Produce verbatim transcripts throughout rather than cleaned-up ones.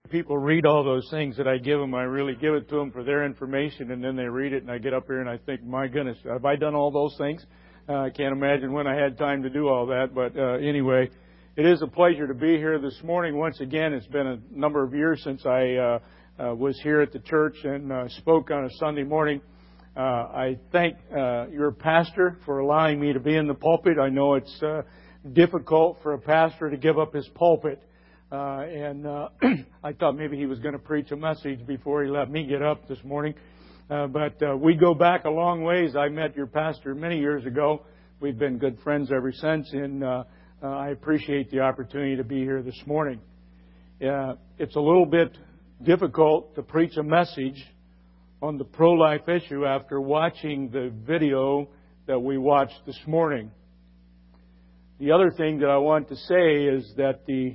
people read all those things that I give them, I really give it to them for their information, and then they read it, and I get up here and I think, my goodness, have I done all those things? Uh, I can't imagine when I had time to do all that. But uh, anyway, it is a pleasure to be here this morning. Once again, it's been a number of years since I uh, uh, was here at the church and uh, spoke on a Sunday morning. Uh, I thank uh, your pastor for allowing me to be in the pulpit. I know it's uh, difficult for a pastor to give up his pulpit. Uh, and uh, I thought maybe he was going to preach a message before he let me get up this morning. Uh, but uh, we go back a long ways. I met your pastor many years ago. We've been good friends ever since, and uh, uh, I appreciate the opportunity to be here this morning. Uh, it's a little bit difficult to preach a message on the pro-life issue after watching the video that we watched this morning. The other thing that I want to say is that the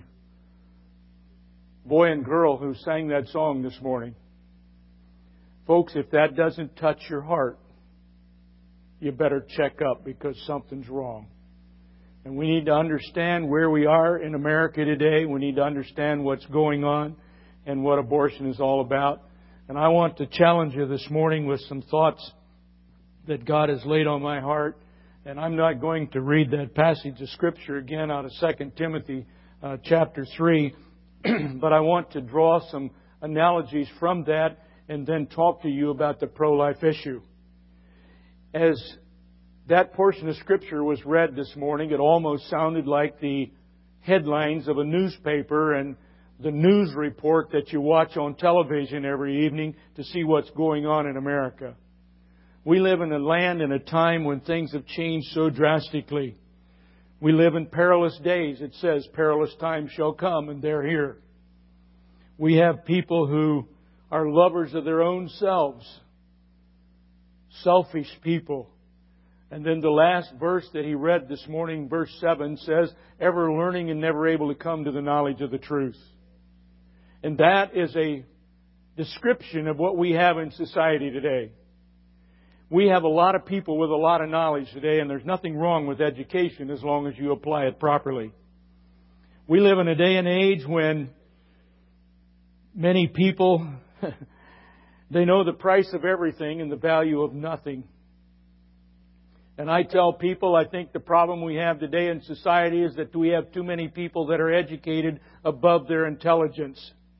boy and girl who sang that song this morning, folks, if that doesn't touch your heart, you better check up because something's wrong. And we need to understand where we are in America today. We need to understand what's going on and what abortion is all about. And I want to challenge you this morning with some thoughts that God has laid on my heart. And I'm not going to read that passage of Scripture again out of Second Timothy uh, chapter three, but I want to draw some analogies from that and then talk to you about the pro-life issue. As that portion of Scripture was read this morning, it almost sounded like the headlines of a newspaper and the news report that you watch on television every evening to see what's going on in America. We live in a land and a time when things have changed so drastically. We live in perilous days. It says, perilous times shall come, and they're here. We have people who are lovers of their own selves, selfish people. And then the last verse that he read this morning, verse seven, says, ever learning and never able to come to the knowledge of the truth. And that is a description of what we have in society today. We have a lot of people with a lot of knowledge today, and there's nothing wrong with education as long as you apply it properly. We live in a day and age when many people, they know the price of everything and the value of nothing. And I tell people, I think the problem we have today in society is that we have too many people that are educated above their intelligence.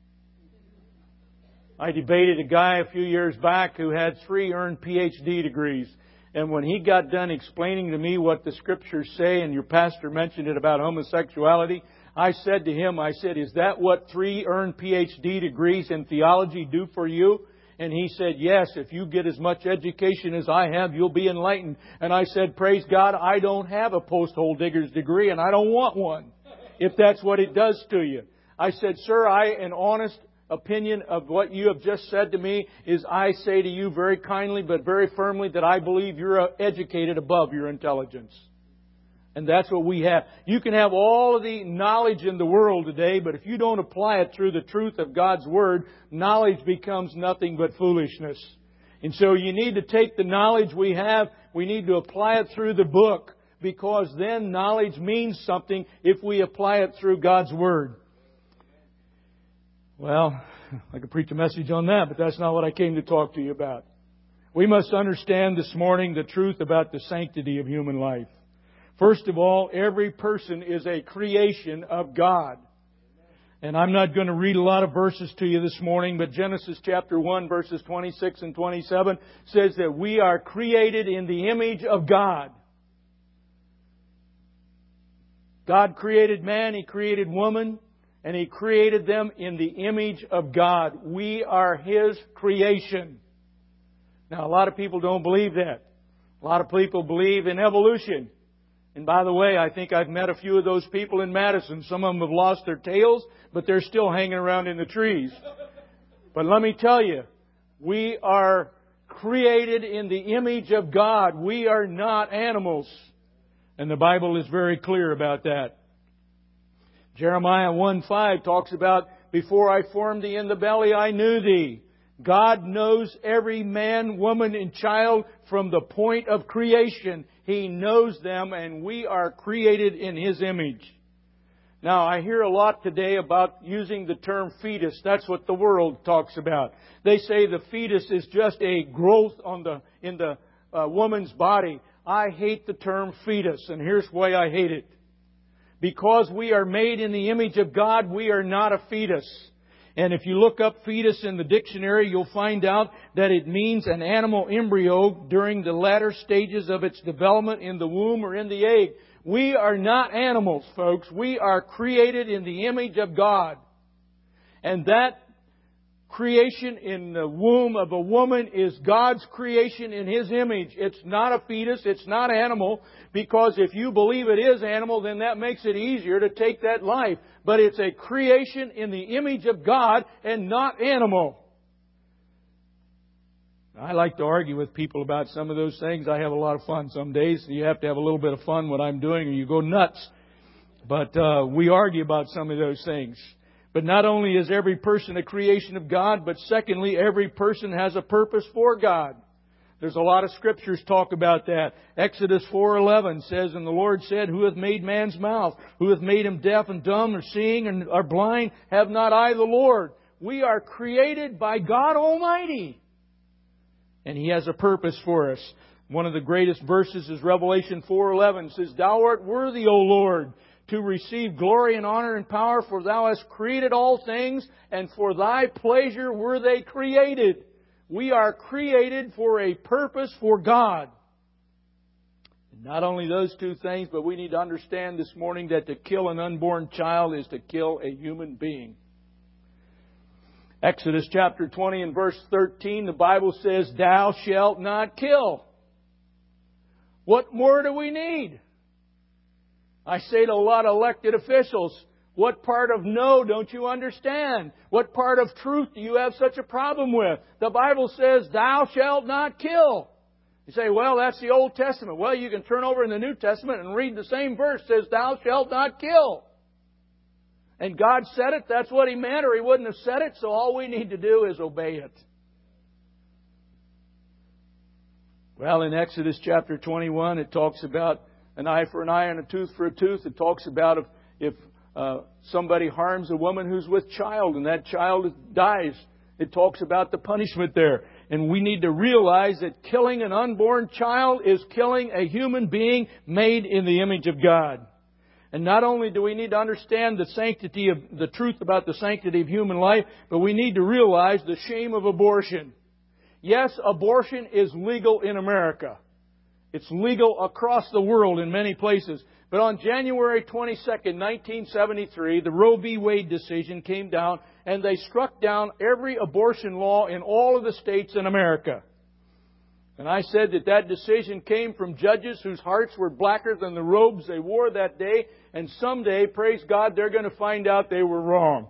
I debated a guy a few years back who had three earned P H D degrees. And when he got done explaining to me what the Scriptures say, and your pastor mentioned it about homosexuality, I said to him, I said, is that what three earned P H D degrees in theology do for you? And he said, yes, if you get as much education as I have, you'll be enlightened. And I said, praise God, I don't have a post-hole digger's degree, and I don't want one, if that's what it does to you. I said, sir, I, an honest opinion of what you have just said to me is I say to you very kindly but very firmly that I believe you're educated above your intelligence. And that's what we have. You can have all of the knowledge in the world today, but if you don't apply it through the truth of God's Word, knowledge becomes nothing but foolishness. And so you need to take the knowledge we have, we need to apply it through the book, because then knowledge means something if we apply it through God's Word. Well, I could preach a message on that, but that's not what I came to talk to you about. We must understand this morning the truth about the sanctity of human life. First of all, every person is a creation of God. And I'm not going to read a lot of verses to you this morning, but Genesis chapter one, verses twenty-six and twenty-seven says that we are created in the image of God. God created man, He created woman, and He created them in the image of God. We are His creation. Now, a lot of people don't believe that. A lot of people believe in evolution. And by the way, I think I've met a few of those people in Madison. Some of them have lost their tails, but they're still hanging around in the trees. But let me tell you, we are created in the image of God. We are not animals. And the Bible is very clear about that. Jeremiah one five talks about, before I formed thee in the belly, I knew thee. God knows every man, woman, and child from the point of creation. He knows them, and we are created in His image. Now, I hear a lot today about using the term fetus. That's what the world talks about. They say the fetus is just a growth on the in the uh, woman's body. I hate the term fetus, and here's why I hate it. Because we are made in the image of God, we are not a fetus. And if you look up fetus in the dictionary, you'll find out that it means an animal embryo during the latter stages of its development in the womb or in the egg. We are not animals, folks. We are created in the image of God. And that creation in the womb of a woman is God's creation in His image. It's not a fetus. It's not animal. Because if you believe it is animal, then that makes it easier to take that life. But it's a creation in the image of God and not animal. I like to argue with people about some of those things. I have a lot of fun some days. You have to have a little bit of fun what I'm doing or you go nuts. But uh, we argue about some of those things. But not only is every person a creation of God, but secondly, every person has a purpose for God. There's a lot of scriptures talk about that. Exodus four eleven says, "And the Lord said, Who hath made man's mouth? Who hath made him deaf and dumb, or seeing and or blind? Have not I the Lord?" We are created by God Almighty. And He has a purpose for us. One of the greatest verses is Revelation four eleven. It says, "Thou art worthy, O Lord, to receive glory and honor and power, for Thou hast created all things, and for Thy pleasure were they created." We are created for a purpose for God. Not only those two things, but we need to understand this morning that to kill an unborn child is to kill a human being. Exodus chapter twenty and verse thirteen, the Bible says, "Thou shalt not kill." What more do we need? I say to a lot of elected officials, what part of no don't you understand? What part of truth do you have such a problem with? The Bible says, "Thou shalt not kill." You say, well, that's the Old Testament. Well, you can turn over in the New Testament and read the same verse. It says, "Thou shalt not kill." And God said it. That's what He meant, or He wouldn't have said it. So all we need to do is obey it. Well, in Exodus chapter twenty-one, it talks about an eye for an eye and a tooth for a tooth. It talks about if, if uh, somebody harms a woman who's with child and that child dies, it talks about the punishment there. And we need to realize that killing an unborn child is killing a human being made in the image of God. And not only do we need to understand the sanctity of the truth about the sanctity of human life, but we need to realize the shame of abortion. Yes, abortion is legal in America. It's legal across the world in many places. But on January twenty-second, nineteen seventy-three, the Roe v. Wade decision came down and they struck down every abortion law in all of the states in America. And I said that that decision came from judges whose hearts were blacker than the robes they wore that day. And someday, praise God, they're going to find out they were wrong.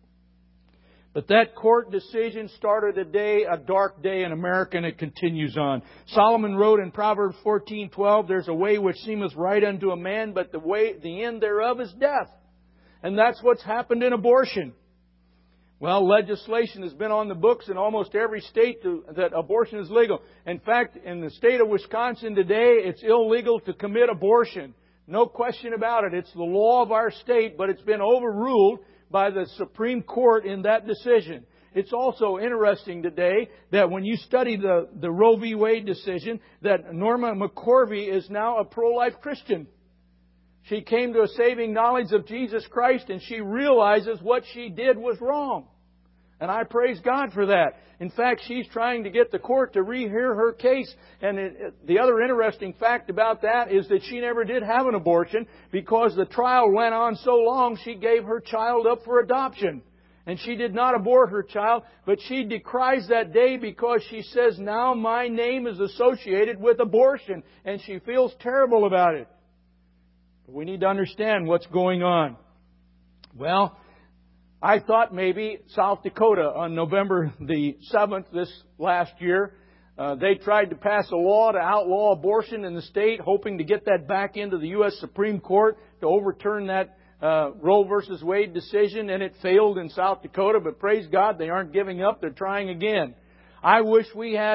But that court decision started a day, a dark day in America, and it continues on. Solomon wrote in Proverbs fourteen twelve, "There's a way which seemeth right unto a man, but the way, the end thereof is death." And that's what's happened in abortion. Well, legislation has been on the books in almost every state to, that abortion is legal. In fact, in the state of Wisconsin today, it's illegal to commit abortion. No question about it. It's the law of our state, but it's been overruled by the Supreme Court in that decision. It's also interesting today that when you study the, the Roe v. Wade decision, that Norma McCorvey is now a pro-life Christian. She came to a saving knowledge of Jesus Christ, and she realizes what she did was wrong. And I praise God for that. In fact, she's trying to get the court to rehear her case. And it, it, the other interesting fact about that is that she never did have an abortion because the trial went on so long, she gave her child up for adoption. And she did not abort her child, but she decries that day because she says, now my name is associated with abortion. And she feels terrible about it. But we need to understand what's going on. Well, I thought maybe South Dakota on November the seventh this last year, uh, they tried to pass a law to outlaw abortion in the state, hoping to get that back into the U S Supreme Court to overturn that uh, Roe versus Wade decision, and it failed in South Dakota. But praise God, they aren't giving up. They're trying again. I wish we had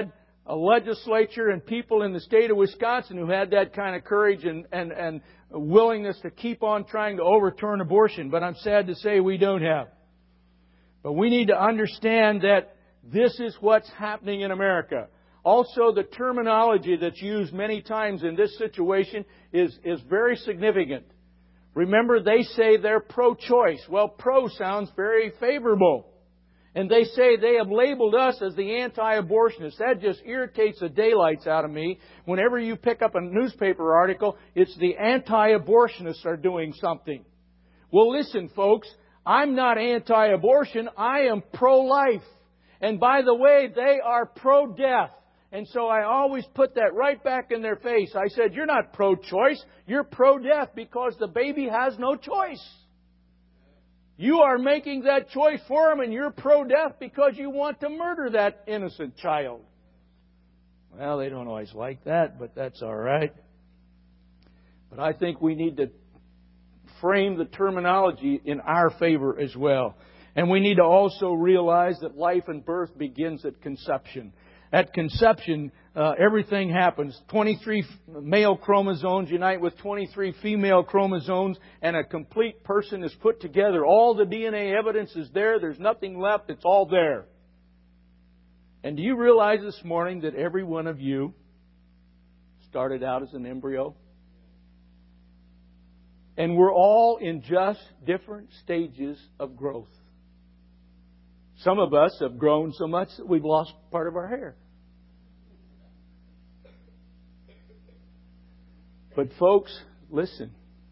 a legislature and people in the state of Wisconsin who had that kind of courage and, and, and willingness to keep on trying to overturn abortion. But I'm sad to say we don't have. But we need to understand that this is what's happening in America. Also, the terminology that's used many times in this situation is, is very significant. Remember, they say they're pro-choice. Well, pro sounds very favorable. And they say they have labeled us as the anti-abortionists. That just irritates the daylights out of me. Whenever you pick up a newspaper article, it's the anti-abortionists are doing something. Well, listen, folks, I'm not anti-abortion. I am pro-life. And by the way, they are pro-death. And so I always put that right back in their face. I said, you're not pro-choice. You're pro-death because the baby has no choice. You are making that choice for them, and you're pro-death because you want to murder that innocent child. Well, they don't always like that, but that's all right. But I think we need to frame the terminology in our favor as well. And we need to also realize that life and birth begins at conception. At conception, uh, everything happens. twenty-three male chromosomes unite with twenty-three female chromosomes, and a complete person is put together. All the D N A evidence is there. There's nothing left. It's all there. And do you realize this morning that every one of you started out as an embryo? And we're all in just different stages of growth. Some of us have grown so much that we've lost part of our hair. But folks, listen.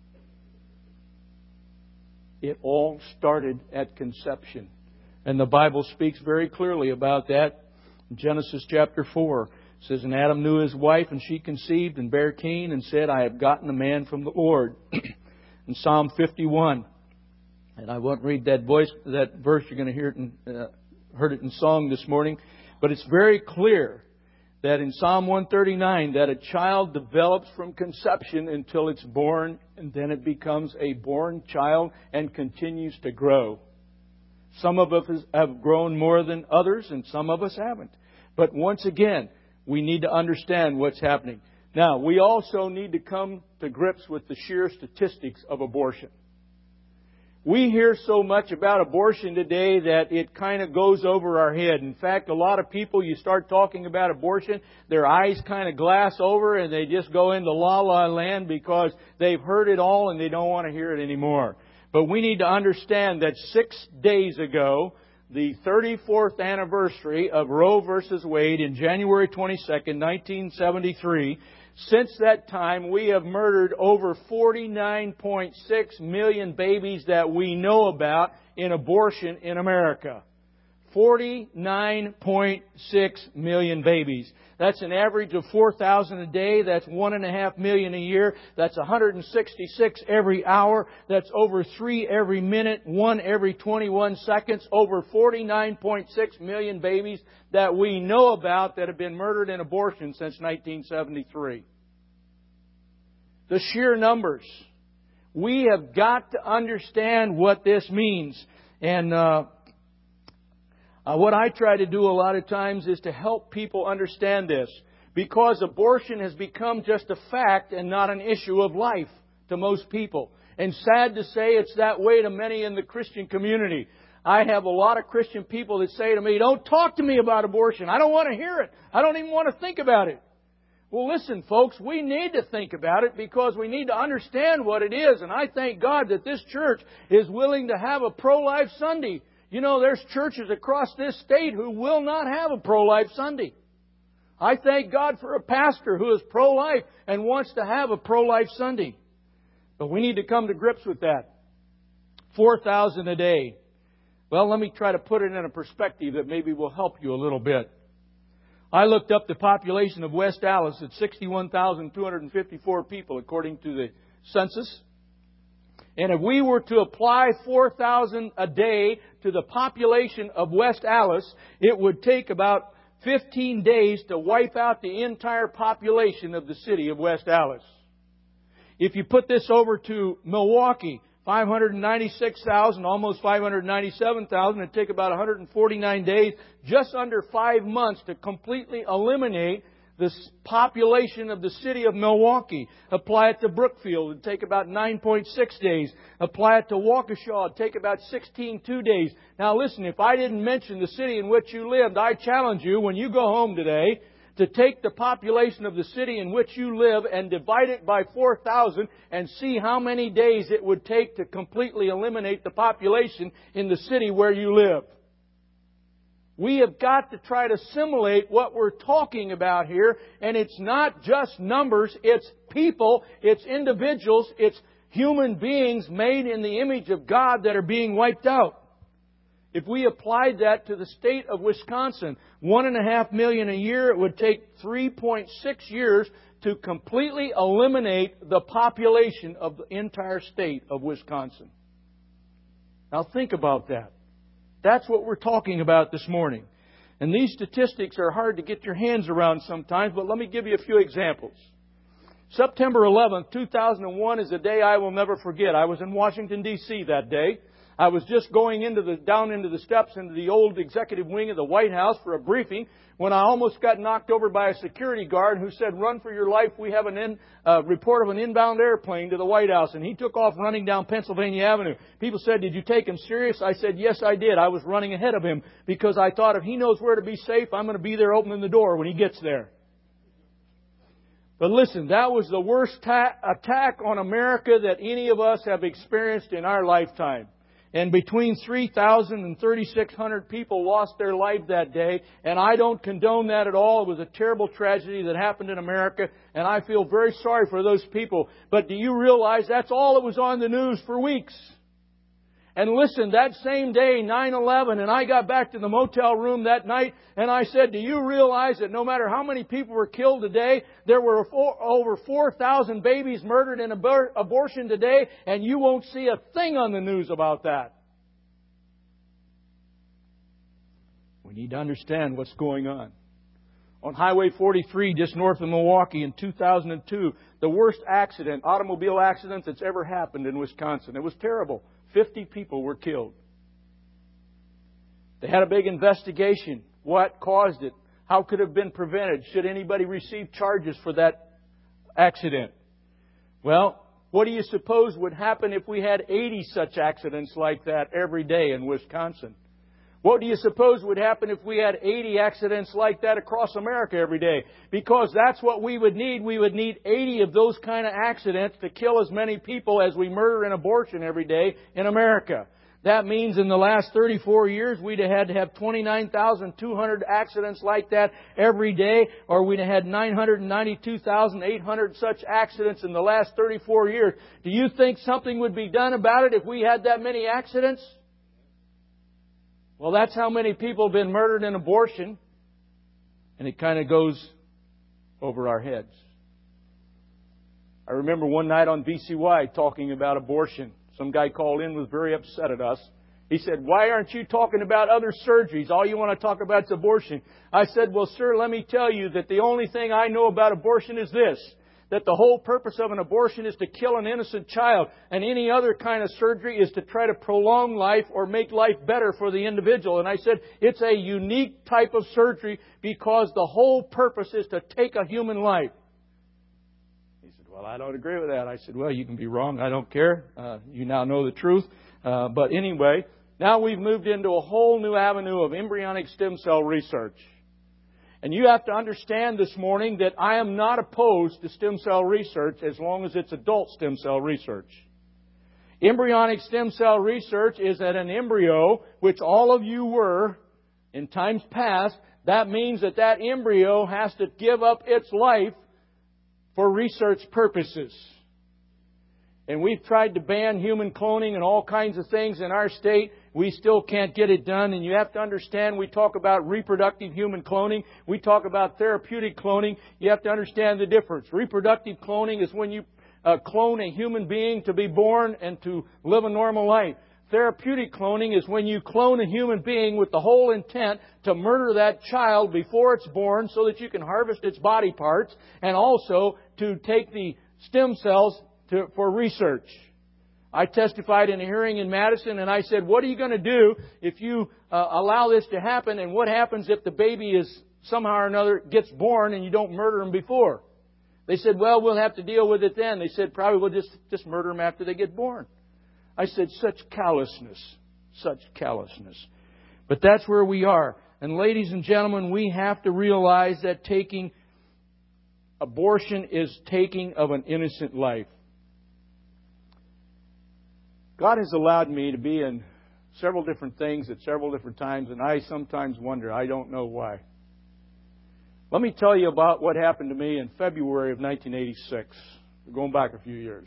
It all started at conception. And the Bible speaks very clearly about that. In Genesis chapter four, it says, And Adam knew his wife, and she conceived and bare Cain, and said, I have gotten a man from the Lord. In Psalm fifty-one, and I won't read that voice, that verse. You're going to hear it in, uh, heard it in song this morning. But it's very clear that in Psalm one thirty-nine that a child develops from conception until it's born, and then it becomes a born child and continues to grow. Some of us have grown more than others, and some of us haven't. But once again, we need to understand what's happening. Now, we also need to come to grips with the sheer statistics of abortion. We hear so much about abortion today that it kind of goes over our head. In fact, a lot of people, you start talking about abortion, their eyes kind of glass over and they just go into la-la land because they've heard it all and they don't want to hear it anymore. But we need to understand that six days ago, the thirty-fourth anniversary of Roe versus Wade in January twenty-second, nineteen seventy-three, since that time, we have murdered over forty-nine point six million babies that we know about in abortion in America. forty-nine point six million babies. That's an average of four thousand a day. That's one point five million a year. That's one hundred sixty-six every hour. That's over three every minute, one every twenty-one seconds. Over forty-nine point six million babies that we know about that have been murdered in abortion since nineteen seventy-three. The sheer numbers. We have got to understand what this means. And uh, uh, what I try to do a lot of times is to help people understand this. Because abortion has become just a fact and not an issue of life to most people. And sad to say, it's that way to many in the Christian community. I have a lot of Christian people that say to me, don't talk to me about abortion. I don't want to hear it. I don't even want to think about it. Well, listen, folks, we need to think about it because we need to understand what it is. And I thank God that this church is willing to have a pro-life Sunday. You know, there's churches across this state who will not have a pro-life Sunday. I thank God for a pastor who is pro-life and wants to have a pro-life Sunday. But we need to come to grips with that. four thousand a day. Well, let me try to put it in a perspective that maybe will help you a little bit. I looked up the population of West Allis at sixty-one thousand two hundred fifty-four people according to the census. And if we were to apply four thousand a day to the population of West Allis, it would take about fifteen days to wipe out the entire population of the city of West Allis. If you put this over to Milwaukee, five hundred ninety-six thousand, almost five hundred ninety-seven thousand. It'd take about one hundred forty-nine days, just under five months, to completely eliminate the population of the city of Milwaukee. Apply it to Brookfield, it'd take about nine point six days. Apply it to Waukesha, it'd take about sixteen point two days. Now listen, if I didn't mention the city in which you lived, I challenge you, when you go home today, to take the population of the city in which you live and divide it by four thousand and see how many days it would take to completely eliminate the population in the city where you live. We have got to try to assimilate what we're talking about here, and it's not just numbers, it's people, it's individuals, it's human beings made in the image of God that are being wiped out. If we applied that to the state of Wisconsin, one and a half million a year, it would take three point six years to completely eliminate the population of the entire state of Wisconsin. Now think about that. That's what we're talking about this morning. And these statistics are hard to get your hands around sometimes, but let me give you a few examples. September eleventh, two thousand one is a day I will never forget. I was in Washington, D C that day. I was just going into the, down into the steps into the old executive wing of the White House for a briefing when I almost got knocked over by a security guard who said, "Run for your life. We have an in, uh, report of an inbound airplane to the White House." And he took off running down Pennsylvania Avenue. People said, "Did you take him serious?" I said, "Yes, I did. I was running ahead of him because I thought if he knows where to be safe, I'm going to be there opening the door when he gets there." But listen, that was the worst ta- attack on America that any of us have experienced in our lifetime. And between three thousand and thirty-six hundred people lost their life that day. And I don't condone that at all. It was a terrible tragedy that happened in America. And I feel very sorry for those people. But do you realize that's all that was on the news for weeks? And listen, that same day, nine eleven, and I got back to the motel room that night and I said, do you realize that no matter how many people were killed today, there were four, over four thousand babies murdered in abor- abortion today, and you won't see a thing on the news about that. We need to understand what's going on. On Highway forty-three, just north of Milwaukee in two thousand two, the worst accident, automobile accident that's ever happened in Wisconsin. It was terrible. fifty people were killed. They had a big investigation. What caused it? How could it have been prevented? Should anybody receive charges for that accident? Well, what do you suppose would happen if we had eighty such accidents like that every day in Wisconsin? What do you suppose would happen if we had eighty accidents like that across America every day? Because that's what we would need. We would need eighty of those kind of accidents to kill as many people as we murder and abortion every day in America. That means in the last thirty-four years, we'd have had to have twenty-nine thousand two hundred accidents like that every day, or we'd have had nine hundred ninety-two thousand eight hundred such accidents in the last thirty-four years. Do you think something would be done about it if we had that many accidents? Well, that's how many people have been murdered in abortion. And it kind of goes over our heads. I remember one night on V C Y talking about abortion. Some guy called in, was very upset at us. He said, "Why aren't you talking about other surgeries? All you want to talk about is abortion." I said, "Well, sir, let me tell you that the only thing I know about abortion is this. That the whole purpose of an abortion is to kill an innocent child. And any other kind of surgery is to try to prolong life or make life better for the individual." And I said, it's a unique type of surgery because the whole purpose is to take a human life. He said, "Well, I don't agree with that." I said, "Well, you can be wrong. I don't care. Uh, you now know the truth." Uh, but anyway, now we've moved into a whole new avenue of embryonic stem cell research. And you have to understand this morning that I am not opposed to stem cell research as long as it's adult stem cell research. Embryonic stem cell research is that an embryo, which all of you were in times past, that means that that embryo has to give up its life for research purposes. And we've tried to ban human cloning and all kinds of things in our state. We still can't get it done. And you have to understand, we talk about reproductive human cloning. We talk about therapeutic cloning. You have to understand the difference. Reproductive cloning is when you uh, clone a human being to be born and to live a normal life. Therapeutic cloning is when you clone a human being with the whole intent to murder that child before it's born so that you can harvest its body parts, and also to take the stem cells to, for research. I testified in a hearing in Madison, and I said, what are you going to do if you uh, allow this to happen? And what happens if the baby is somehow or another gets born and you don't murder him before? They said, well, we'll have to deal with it then. They said, probably we'll just, just murder them after they get born. I said, such callousness, such callousness. But that's where we are. And ladies and gentlemen, we have to realize that taking abortion is taking of an innocent life. God has allowed me to be in several different things at several different times, and I sometimes wonder, I don't know why. Let me tell you about what happened to me in February of nineteen eighty-six. We're going back a few years.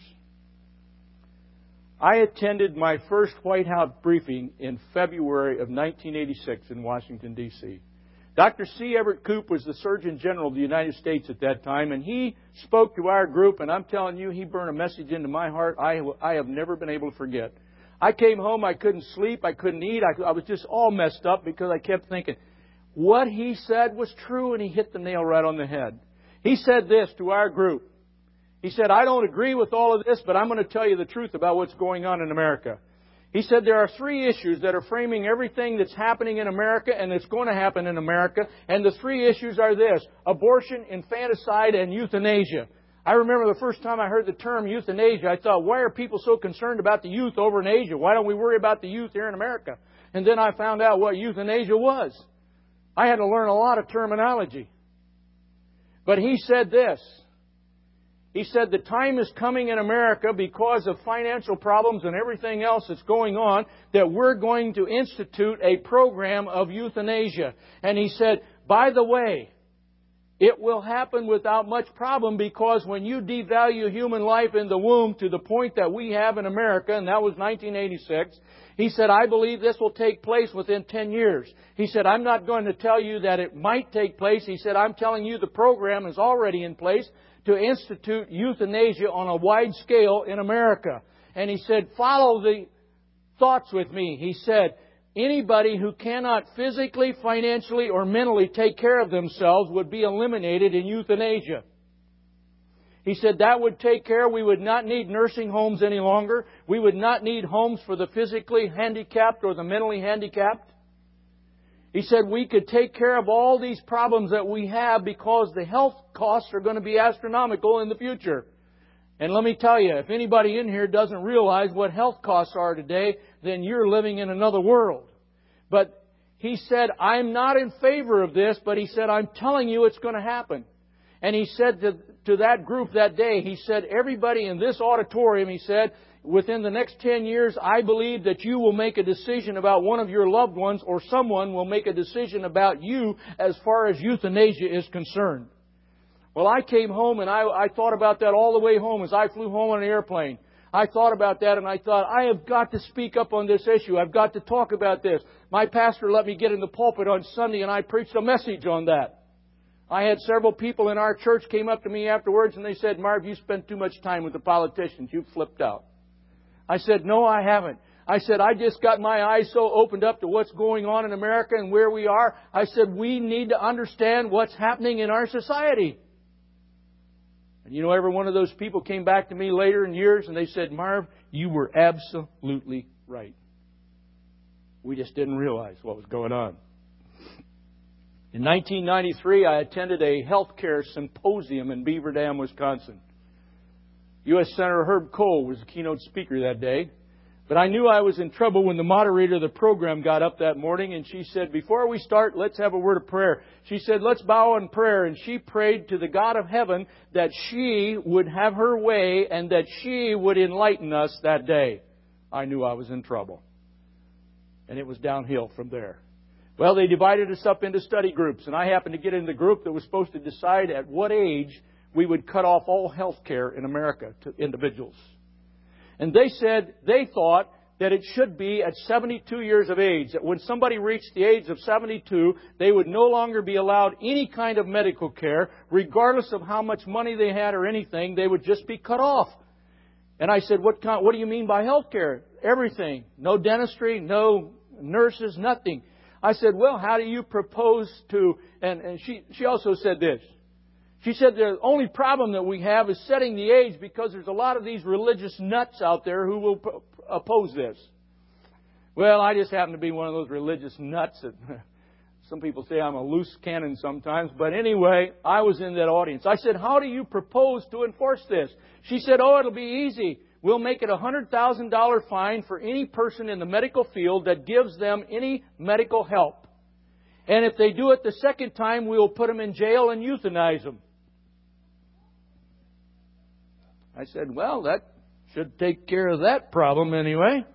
I attended my first White House briefing in February of nineteen eighty-six in Washington, D C Doctor C. Everett Koop was the Surgeon General of the United States at that time, and he spoke to our group, and I'm telling you, he burned a message into my heart I, I have never been able to forget. I came home, I couldn't sleep, I couldn't eat, I, I was just all messed up because I kept thinking, what he said was true, and he hit the nail right on the head. He said this to our group. He said, I don't agree with all of this, but I'm going to tell you the truth about what's going on in America. He said there are three issues that are framing everything that's happening in America and that's going to happen in America. And the three issues are this: abortion, infanticide, and euthanasia. I remember the first time I heard the term euthanasia, I thought, why are people so concerned about the youth over in Asia? Why don't we worry about the youth here in America? And then I found out what euthanasia was. I had to learn a lot of terminology. But he said this. He said the time is coming in America because of financial problems and everything else that's going on that we're going to institute a program of euthanasia. And he said, by the way, it will happen without much problem because when you devalue human life in the womb to the point that we have in America, and that was nineteen eighty-six, he said, I believe this will take place within ten years. He said, I'm not going to tell you that it might take place. He said, I'm telling you the program is already in place to institute euthanasia on a wide scale in America. And he said, follow the thoughts with me. He said, anybody who cannot physically, financially, or mentally take care of themselves would be eliminated in euthanasia. He said that would take care, we would not need nursing homes any longer. We would not need homes for the physically handicapped or the mentally handicapped. He said we could take care of all these problems that we have because the health costs are going to be astronomical in the future. And let me tell you, if anybody in here doesn't realize what health costs are today, then you're living in another world. But he said, I'm not in favor of this, but he said, I'm telling you it's going to happen. And he said to, to that group that day, he said, everybody in this auditorium, he said, within the next ten years, I believe that you will make a decision about one of your loved ones or someone will make a decision about you as far as euthanasia is concerned. Well, I came home and I, I thought about that all the way home as I flew home on an airplane. I thought about that and I thought, I have got to speak up on this issue. I've got to talk about this. My pastor let me get in the pulpit on Sunday and I preached a message on that. I had several people in our church came up to me afterwards and they said, Marv, you spend too much time with the politicians. You've flipped out. I said, no, I haven't. I said, I just got my eyes so opened up to what's going on in America and where we are. I said, we need to understand what's happening in our society. And you know, every one of those people came back to me later in years and they said, Marv, you were absolutely right. We just didn't realize what was going on. In nineteen ninety-three, I attended a healthcare symposium in Beaver Dam, Wisconsin. U S Senator Herb Kohl was the keynote speaker that day. But I knew I was in trouble when the moderator of the program got up that morning and she said, before we start, let's have a word of prayer. She said, let's bow in prayer. And she prayed to the God of heaven that she would have her way and that she would enlighten us that day. I knew I was in trouble. And it was downhill from there. Well, they divided us up into study groups. And I happened to get in the group that was supposed to decide at what age we would cut off all health care in America to individuals. And they said they thought that it should be at seventy-two years of age. That when somebody reached the age of seventy-two, they would no longer be allowed any kind of medical care, regardless of how much money they had or anything. They would just be cut off. And I said, what kind, what do you mean by health care? Everything. No dentistry, no nurses, nothing. I said, well, how do you propose to... And, and she, she also said this. She said the only problem that we have is setting the age because there's a lot of these religious nuts out there who will p- oppose this. Well, I just happen to be one of those religious nuts that some people say I'm a loose cannon sometimes. But anyway, I was in that audience. I said, how do you propose to enforce this? She said, oh, it'll be easy. We'll make it a one hundred thousand dollars fine for any person in the medical field that gives them any medical help. And if they do it the second time, we'll put them in jail and euthanize them. I said, well, that should take care of that problem anyway.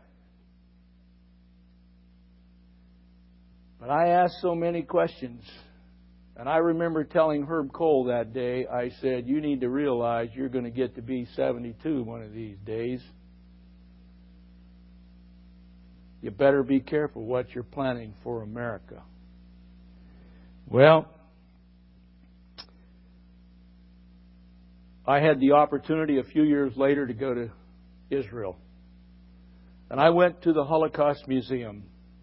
But I asked so many questions. And I remember telling Herb Cole that day, I said, you need to realize you're going to get to be seventy-two one of these days. You better be careful what you're planning for America. Well, I had the opportunity a few years later to go to Israel. And I went to the Holocaust Museum,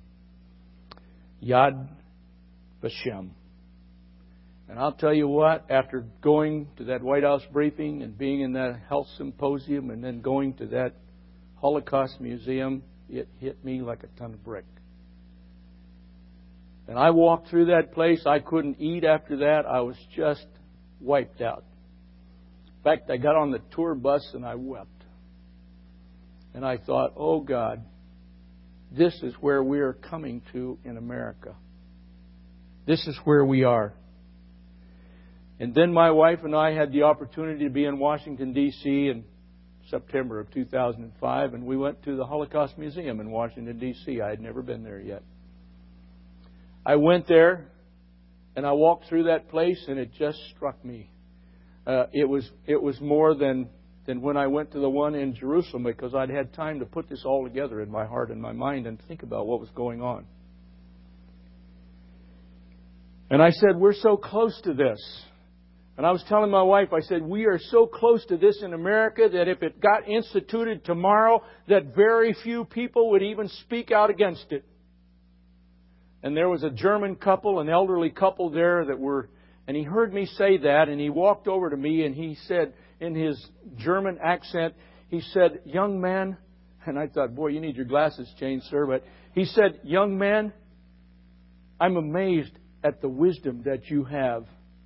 Yad Vashem. And I'll tell you what, after going to that White House briefing and being in that health symposium and then going to that Holocaust Museum, it hit me like a ton of brick. And I walked through that place. I couldn't eat after that. I was just wiped out. In fact, I got on the tour bus and I wept. And I thought, oh God, this is where we are coming to in America. This is where we are. And then my wife and I had the opportunity to be in Washington, D C in September of two thousand five, and we went to the Holocaust Museum in Washington, D C I had never been there yet. I went there, and I walked through that place, and it just struck me. Uh, it was it was more than, than when I went to the one in Jerusalem, because I'd had time to put this all together in my heart and my mind and think about what was going on. And I said, we're so close to this. And I was telling my wife, I said, we are so close to this in America that if it got instituted tomorrow, that very few people would even speak out against it. And there was a German couple, an elderly couple there that were, and he heard me say that, and he walked over to me and he said, in his German accent, he said, young man, and I thought, boy, you need your glasses changed, sir, but he said, young man, I'm amazed at the wisdom that you have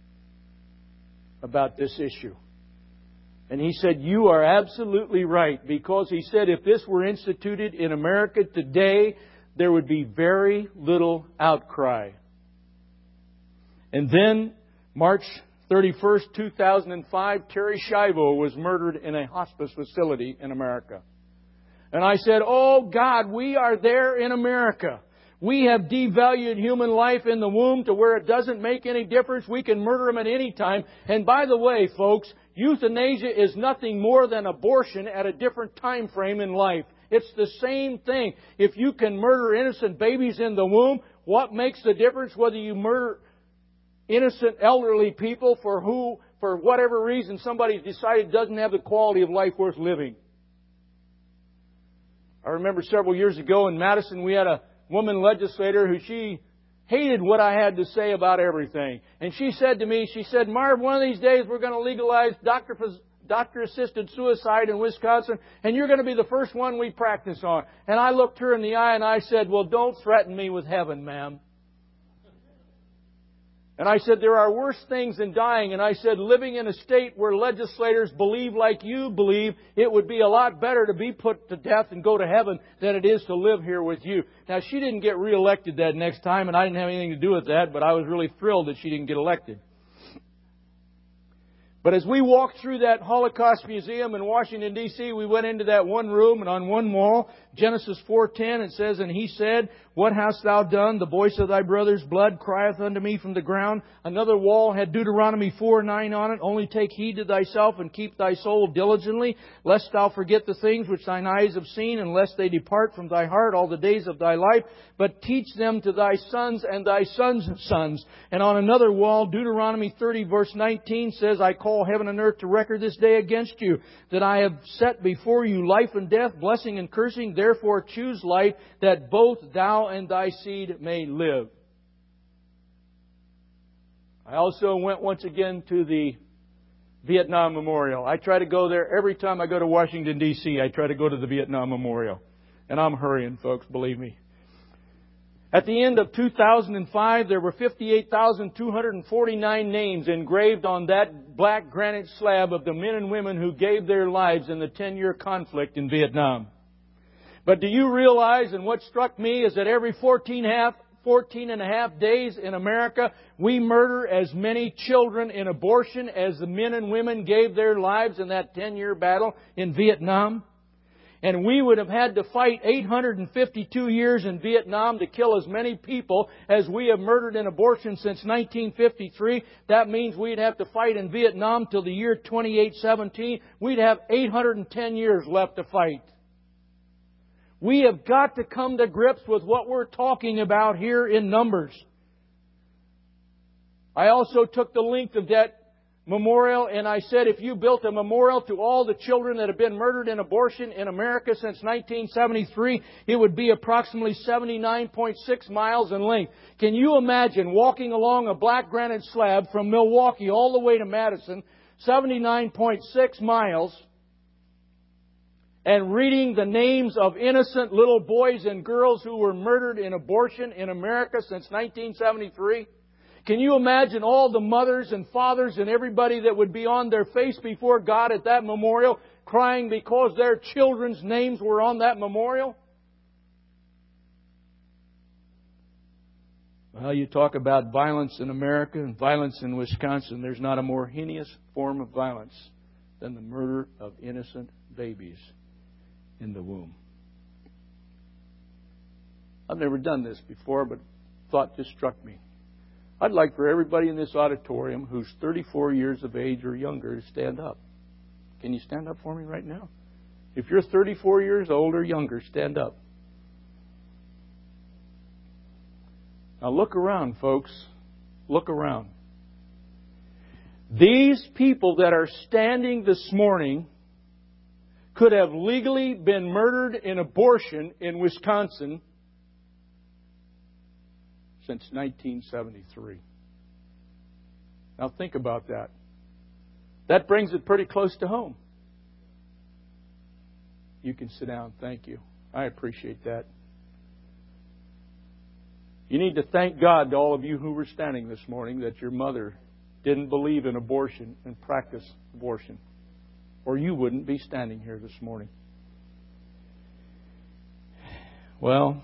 about this issue. And he said, you are absolutely right, because he said if this were instituted in America today, there would be very little outcry. And then, March thirty-first, two thousand five, Terry Schiavo was murdered in a hospice facility in America. And I said, oh God, we are there in America. We have devalued human life in the womb to where it doesn't make any difference. We can murder them at any time. And by the way, folks, euthanasia is nothing more than abortion at a different time frame in life. It's the same thing. If you can murder innocent babies in the womb, what makes the difference whether you murder innocent elderly people for who, for whatever reason, somebody's decided doesn't have the quality of life worth living? I remember several years ago in Madison, we had a woman legislator who she hated what I had to say about everything. And she said to me, she said, Marv, one of these days we're going to legalize doctor doctor-assisted suicide in Wisconsin, and you're going to be the first one we practice on. And I looked her in the eye and I said, well, don't threaten me with heaven, ma'am. And I said, there are worse things than dying. And I said, living in a state where legislators believe like you believe, it would be a lot better to be put to death and go to heaven than it is to live here with you. Now, she didn't get reelected that next time, and I didn't have anything to do with that, but I was really thrilled that she didn't get elected. But as we walked through that Holocaust Museum in Washington, D C, we went into that one room, and on one wall, Genesis four ten, it says, and he said, what hast thou done? The voice of thy brother's blood crieth unto me from the ground. Another wall had Deuteronomy four nine on it. Only take heed to thyself and keep thy soul diligently, lest thou forget the things which thine eyes have seen, and lest they depart from thy heart all the days of thy life. But teach them to thy sons and thy sons' sons. And on another wall, Deuteronomy thirty verse nineteen says, I call heaven and earth to record this day against you, that I have set before you life and death, blessing and cursing. Therefore choose life, that both thou and thy seed may live. I also went once again to the Vietnam Memorial. I try to go there every time I go to Washington, D C I try to go to the Vietnam Memorial. And I'm hurrying, folks, believe me. At the end of two thousand five, there were fifty-eight thousand two hundred forty-nine names engraved on that black granite slab of the men and women who gave their lives in the ten-year conflict in Vietnam. But do you realize, and what struck me, is that every fourteen half fourteen and a half days in America, we murder as many children in abortion as the men and women gave their lives in that ten-year battle in Vietnam. And we would have had to fight eight hundred fifty-two years in Vietnam to kill as many people as we have murdered in abortion since nineteen fifty-three. That means we'd have to fight in Vietnam till the year twenty-eight seventeen. We'd have eight hundred ten years left to fight. We have got to come to grips with what we're talking about here in Numbers. I also took the length of that memorial and I said, if you built a memorial to all the children that have been murdered in abortion in America since nineteen seventy-three, it would be approximately seventy-nine point six miles in length. Can you imagine walking along a black granite slab from Milwaukee all the way to Madison, seventy-nine point six miles, and reading the names of innocent little boys and girls who were murdered in abortion in America since nineteen seventy-three? Can you imagine all the mothers and fathers and everybody that would be on their face before God at that memorial crying because their children's names were on that memorial? Well, you talk about violence in America and violence in Wisconsin. There's not a more heinous form of violence than the murder of innocent babies in the womb. I've never done this before, but thought just struck me. I'd like for everybody in this auditorium who's thirty-four years of age or younger to stand up. Can you stand up for me right now? If you're thirty-four years old or younger, stand up. Now look around, folks. Look around. These people that are standing this morning could have legally been murdered in abortion in Wisconsin since nineteen seventy-three. Now think about that. That brings it pretty close to home. You can sit down. Thank you. I appreciate that. You need to thank God to all of you who were standing this morning that your mother didn't believe in abortion and practice abortion, or you wouldn't be standing here this morning. Well,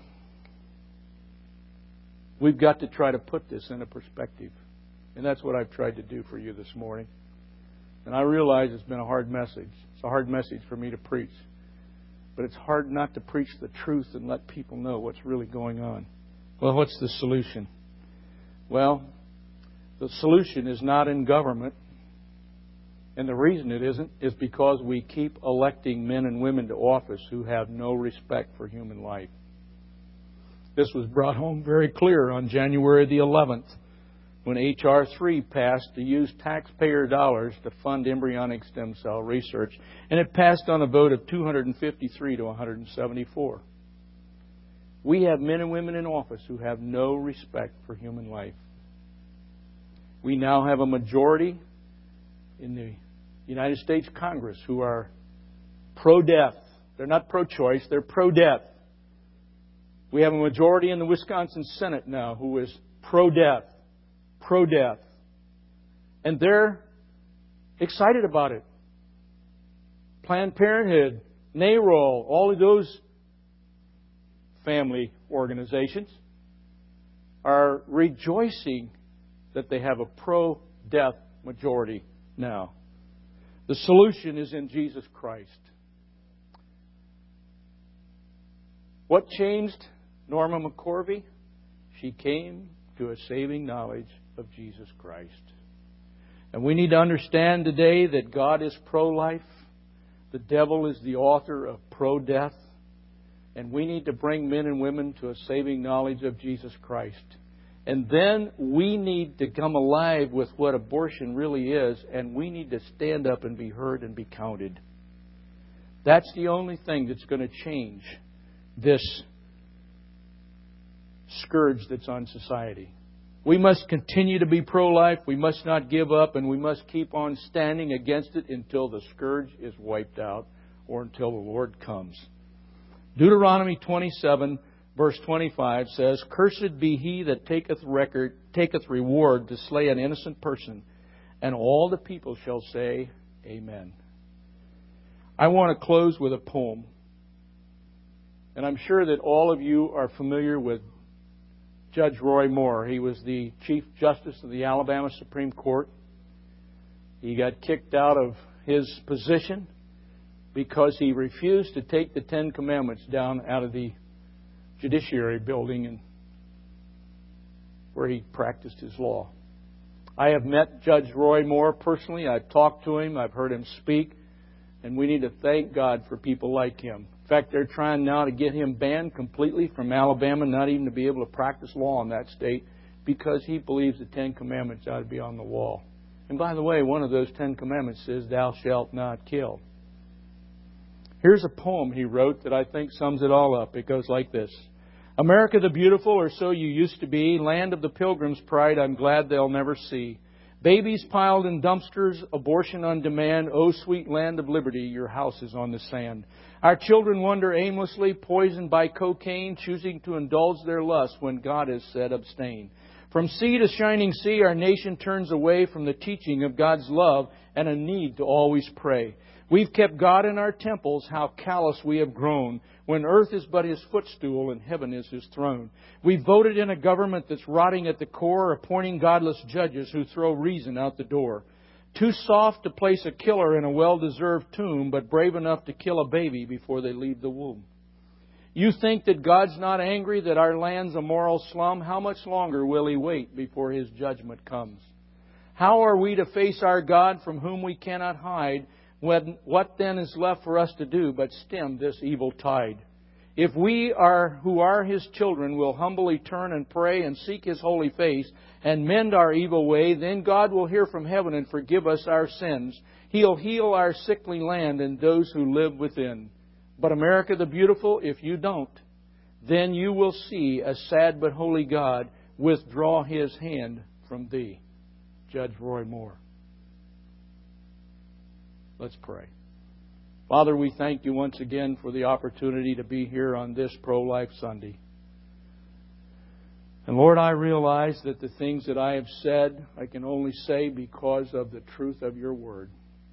we've got to try to put this in a perspective. And that's what I've tried to do for you this morning. And I realize it's been a hard message. It's a hard message for me to preach. But it's hard not to preach the truth and let people know what's really going on. Well, what's the solution? Well, the solution is not in government. And the reason it isn't is because we keep electing men and women to office who have no respect for human life. This was brought home very clear on January the eleventh when H R three passed to use taxpayer dollars to fund embryonic stem cell research. And it passed on a vote of two hundred fifty-three to one hundred seventy-four. We have men and women in office who have no respect for human life. We now have a majority in the United States Congress who are pro-death. They're not pro-choice, they're pro-death. We have a majority in the Wisconsin Senate now who is pro-death. Pro-death. And they're excited about it. Planned Parenthood, NARAL, all of those family organizations are rejoicing that they have a pro-death majority now. The solution is in Jesus Christ. What changed Norma McCorvey? She came to a saving knowledge of Jesus Christ. And we need to understand today that God is pro-life. The devil is the author of pro-death. And we need to bring men and women to a saving knowledge of Jesus Christ. And then we need to come alive with what abortion really is, and we need to stand up and be heard and be counted. That's the only thing that's going to change this scourge that's on society. We must continue to be pro-life. We must not give up, and we must keep on standing against it until the scourge is wiped out or until the Lord comes. Deuteronomy twenty-seven, verse twenty-five says, "Cursed be he that taketh record, taketh reward to slay an innocent person." And all the people shall say, Amen. I want to close with a poem. And I'm sure that all of you are familiar with Judge Roy Moore. He was the Chief Justice of the Alabama Supreme Court. He got kicked out of his position because he refused to take the Ten Commandments down out of the Judiciary building and where he practiced his law. I have met Judge Roy Moore personally. I've talked to him. I've heard him speak. And we need to thank God for people like him. In fact, they're trying now to get him banned completely from Alabama, not even to be able to practice law in that state, because he believes the Ten Commandments ought to be on the wall. And by the way, one of those Ten Commandments says, "Thou shalt not kill." Here's a poem he wrote that I think sums it all up. It goes like this. America the beautiful, or so you used to be, land of the pilgrim's pride I'm glad they'll never see. Babies piled in dumpsters, abortion on demand. Oh, sweet land of liberty, your house is on the sand. Our children wander aimlessly, poisoned by cocaine, choosing to indulge their lust when God has said abstain. From sea to shining sea, our nation turns away from the teaching of God's love and a need to always pray. We've kept God in our temples, how callous we have grown, when earth is but His footstool and heaven is His throne. We've voted in a government that's rotting at the core, appointing godless judges who throw reason out the door. Too soft to place a killer in a well-deserved tomb, but brave enough to kill a baby before they leave the womb. You think that God's not angry, that our land's a moral slum? How much longer will He wait before His judgment comes? How are we to face our God from whom we cannot hide? When, what then is left for us to do but stem this evil tide? If we are who are His children will humbly turn and pray and seek His holy face and mend our evil way, then God will hear from heaven and forgive us our sins. He'll heal our sickly land and those who live within. But America the beautiful, if you don't, then you will see a sad but holy God withdraw His hand from thee. Judge Roy Moore. Let's pray. Father, we thank You once again for the opportunity to be here on this Pro-Life Sunday. And Lord, I realize that the things that I have said, I can only say because of the truth of Your Word.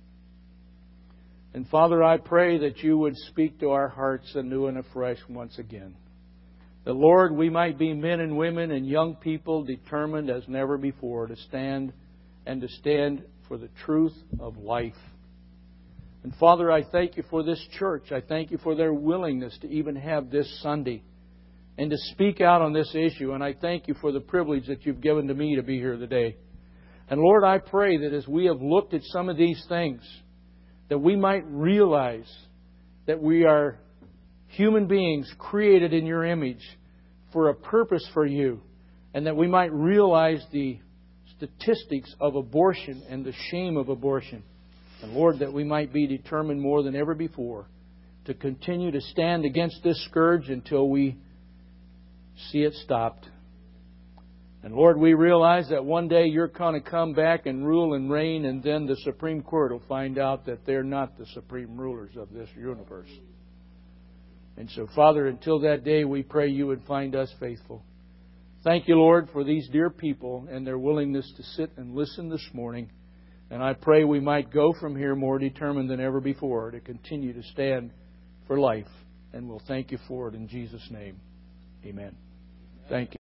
And Father, I pray that You would speak to our hearts anew and afresh once again. That, Lord, we might be men and women and young people determined as never before to stand and to stand for the truth of life. And Father, I thank You for this church. I thank You for their willingness to even have this Sunday and to speak out on this issue. And I thank You for the privilege that You've given to me to be here today. And Lord, I pray that as we have looked at some of these things, that we might realize that we are human beings created in Your image for a purpose for You, and that we might realize the statistics of abortion and the shame of abortion. And Lord, that we might be determined more than ever before to continue to stand against this scourge until we see it stopped. And Lord, we realize that one day You're going to come back and rule and reign, and then the Supreme Court will find out that they're not the supreme rulers of this universe. And so, Father, until that day, we pray You would find us faithful. Thank You, Lord, for these dear people and their willingness to sit and listen this morning. And I pray we might go from here more determined than ever before to continue to stand for life. And we'll thank You for it in Jesus' name. Amen. Thank you.